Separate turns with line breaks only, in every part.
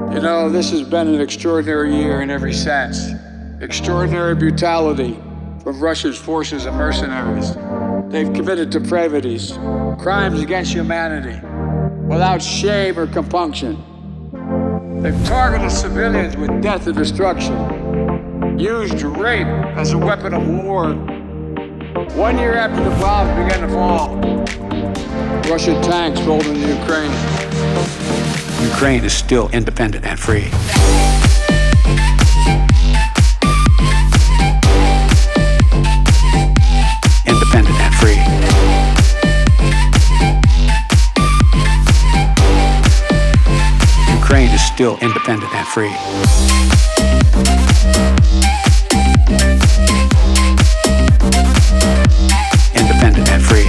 You know, this has been an extraordinary year in every sense. Extraordinary brutality from Russia's forces and mercenaries. They've committed depravities, crimes against humanity, without shame or compunction. They've targeted civilians with death and destruction, used rape as a weapon of war. 1 year after the bombs began to fall, Russian tanks rolled into Ukraine. Ukraine is still independent and free. Independent and free. Ukraine is still independent and free. Independent and free.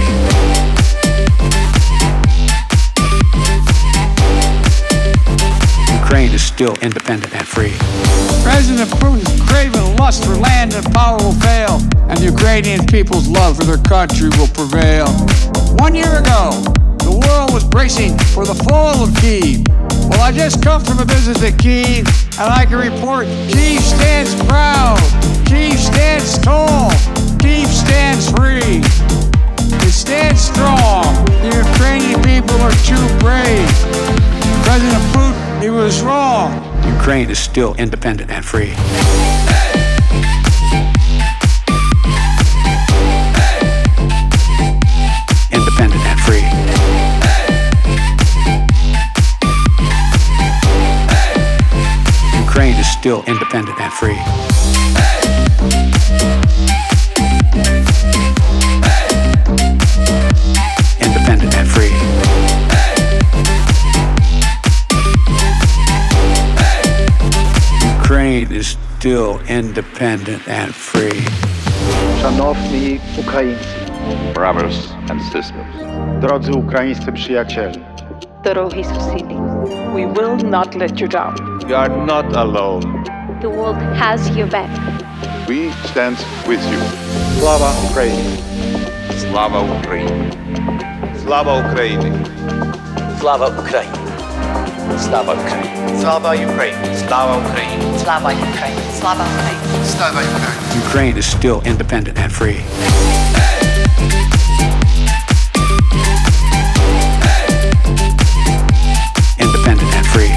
Ukraine is still independent and free. President Putin's craving lust for land and power will fail, and the Ukrainian people's love for their country will prevail. 1 year ago, the world was bracing for the fall of Kyiv. Well, I just come from a visit to Kyiv, and I can report Kyiv stands proud, Kyiv stands tall, Kyiv stands free. It stands strong. The Ukrainian people are too brave. President Putin, he was wrong. Ukraine is still independent and free. Independent and free. Ukraine is still independent and free. Independent and free. Ukraine is still independent and free.
Szanowni Ukraińcy,
brothers and sisters,
drodzy ukraińscy przyjaciele,
Дорогі сусіди, we will not let you down.
you are not alone.
The world has your back.
We stand with you.
Slava Ukraini!
Slava Ukraini! Slava Ukraini!
Slava Ukraini! Slava Ukraini!
Slava Ukraine!
Slava Ukraini!
Slava Ukraine! Slava Ukraine!
Slava Ukraini!
Ukraine is still independent and free. Independent and free.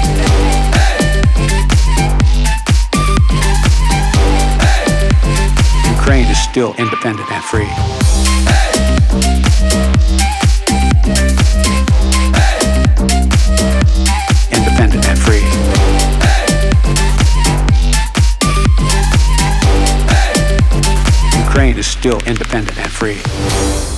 Ukraine is still independent and free. Independent and free. Ukraine is still independent and free.